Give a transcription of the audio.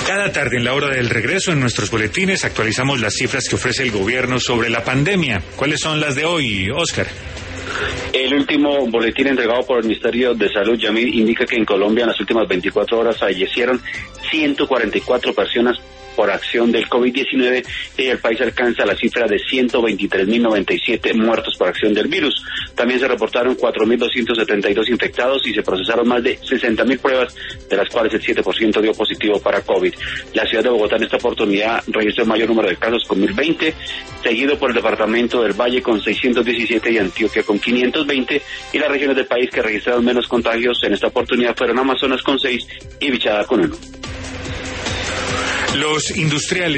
Cada tarde en la hora del regreso en nuestros boletines actualizamos las cifras que ofrece el gobierno sobre la pandemia. ¿Cuáles son las de hoy, Oscar? El último boletín entregado por el Ministerio de Salud, Yamil, indica que en Colombia en las últimas 24 horas fallecieron 144 personas por acción del COVID-19 y el país alcanza la cifra de 123.097 muertos por acción del virus. También se reportaron 4.272 infectados y se procesaron más de 60.000 pruebas, de las cuales el 7% dio positivo para COVID. La ciudad de Bogotá en esta oportunidad registró el mayor número de casos con 1.020, seguido por el departamento del Valle con 617 y Antioquia con 520, y las regiones del país que registraron menos contagios en esta oportunidad fueron Amazonas con 6 y Bichada con 1. Los industriales